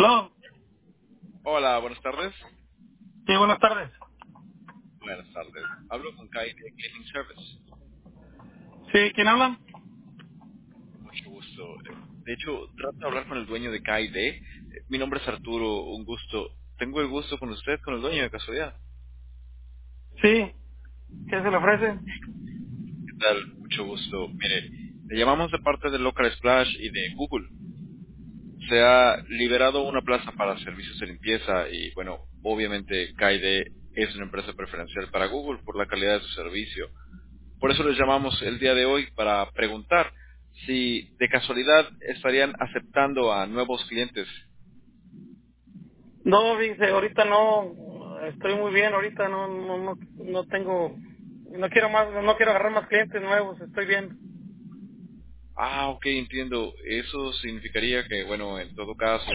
Aló. Hola, buenas tardes. Sí, buenas tardes. Buenas tardes. Hablo con Kai de Cleaning Service. Sí, ¿quién habla? Mucho gusto. De hecho, trato de hablar con el dueño de KID. Mi nombre es Arturo, un gusto. Tengo el gusto con usted, con el dueño de casualidad. Sí, ¿qué se le ofrece? ¿Qué tal? Mucho gusto. Mire, le llamamos de parte de Local Splash y de Google. Se ha liberado una plaza para servicios de limpieza y, bueno, obviamente KID es una empresa preferencial para Google por la calidad de su servicio. Por eso les llamamos el día de hoy para preguntar si de casualidad estarían aceptando a nuevos clientes. No, dice, ahorita no, estoy muy bien, ahorita no tengo, no quiero más, no quiero agarrar más clientes nuevos, estoy bien. Ah, ok, entiendo. Eso significaría que, bueno, en todo caso,